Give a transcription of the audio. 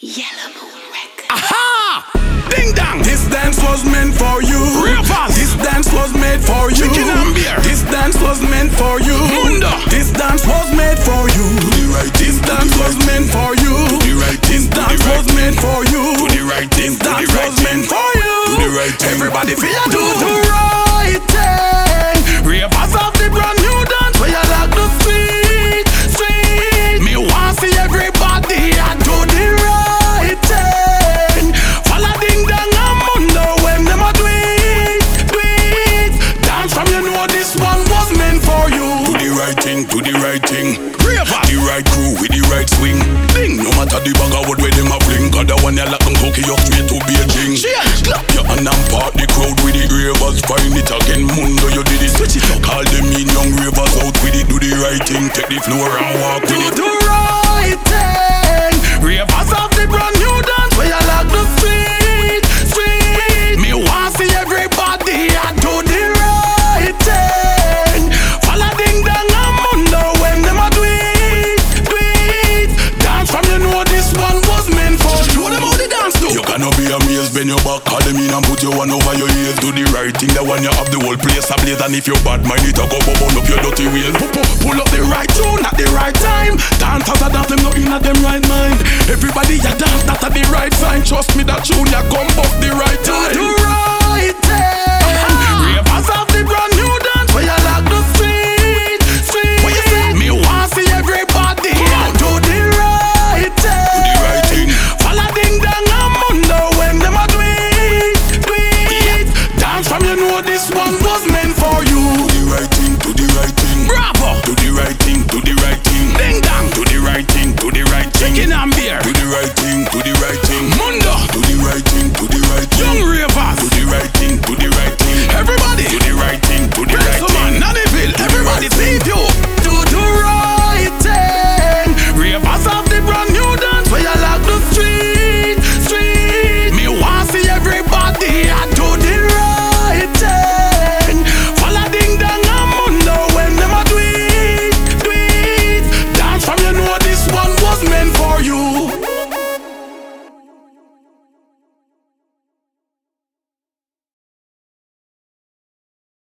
Yellow Moon Records. Aha! Ding dong! This dance was meant for you. Real fast. This dance was made for you. Chicken and beer. This dance was meant for you. Mundo. This dance was made for you. To the right. This dance was meant for you. To the right. This dance was meant for you. To the right. This dance was meant for you. To the right. Everybody feel do the right thing. Ravers of the brand new dance where you like the street, street. Me want see everybody a do the right thing. Follow ding dong and mundo when them a do it, do it. Dance from you know this one was meant for you. To the right thing, to the right thing. Ravers. The right crew with the right swing. Ding, no matter the bag of wood where them a fling. Cause the one you like them Tokyo straight to Beijing. Change. Clap your hand and part the crowd with the ravers. Find it again, mundo you did it. Switch it up. Call them in young ravers out with it. Do the right thing, take the floor and walk with it. Do the right thing. Ravers of the brand new dance where you like the street, street. Me want see everybody a do the right thing. Follow ding dong and mundo when them a do it, do it. Dance from you know this one was meant for you. Show them how the dance do. You cannot be amazed, bend your back, call them in and put your one over your ears. Do the right thing, the one you have the whole place ablaze. And if you're bad mind, it a go burn up your dirty wheels. Pull up the right tune at the right time. Dancers a dance, them not in a them right mind. Everybody a dance, that's at the right sign. Trust me, that tune ya come bust the right time. Do the right thing. Ravers of the brand new dance where you like the street, street. What you say? Me want see everybody do the right thing. Do the right thing. Follow ding dong and mundo when them a do it, do it. Dance from you know this one was meant for you. Do the right thing, do the right thing. Bravo. Do the right thing, do the right thing. Ding dong. Do the right thing, do the right thing. Chicken and beer. Do the right thing, do the right thing. Mundo.